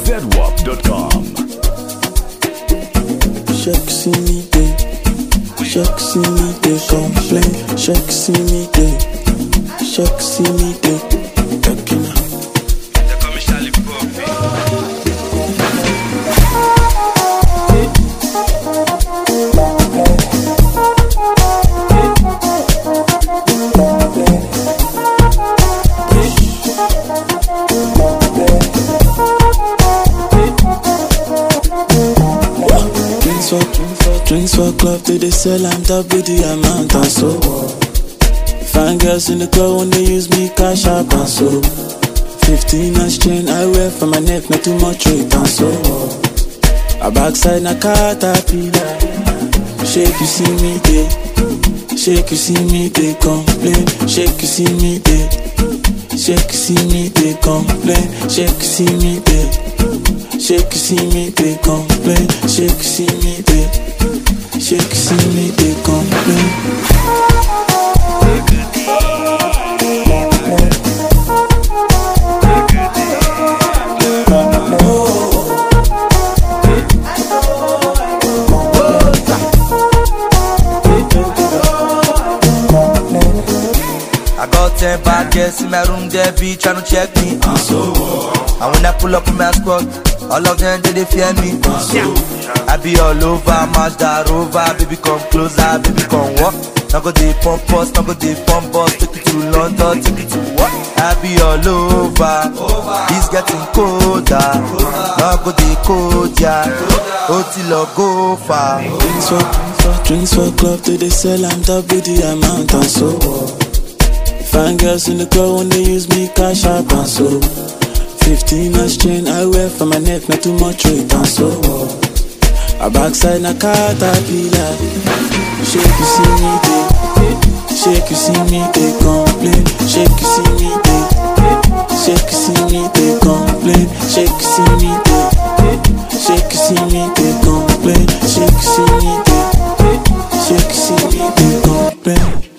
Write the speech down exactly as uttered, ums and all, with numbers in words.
zedwap dot com. Check see me day, check see me day, complain. Check see me day, check see me day. Checking out. They call me Charlie Puppy. Drinks for club till they sell and top with the amount and so. Fine girls in the club when they use me cash up and so. Fifteen inch chain I wear from my neck, not too much weight and so. A backside na caterpillar. Shake you see me day, shake you see me day, complain. Shake you see me day, shake you see me day, complain. Shake you see me day, shake you see me day, complain. Shake you see me day. Shake you see me, they complain. I got ten bad girls in my room, they be trying to check me. And when I pull up in my squad, all of them they, they fear me. I be all over, match that rover. Baby come closer, baby come walk. Now go dey pump us, now go dey pump us. Take it to London, take it to what? I be all over, it's getting colder. Now go dey cold, yeah. Until I go far. Drinks for, drinks for club till they sell and top with the amount and so. Fine girls in the club when they use me cash up and so. Fifteen inch chain I wear from my neck, not too much weight and so. A backside na caterpillar. Shake you see me day, shake you see me day, complain. Shake you see me day, shake you see me day, complain. Shake you see me day, shake you see me day, complain. Shake you see me day, shake you see me day, complain.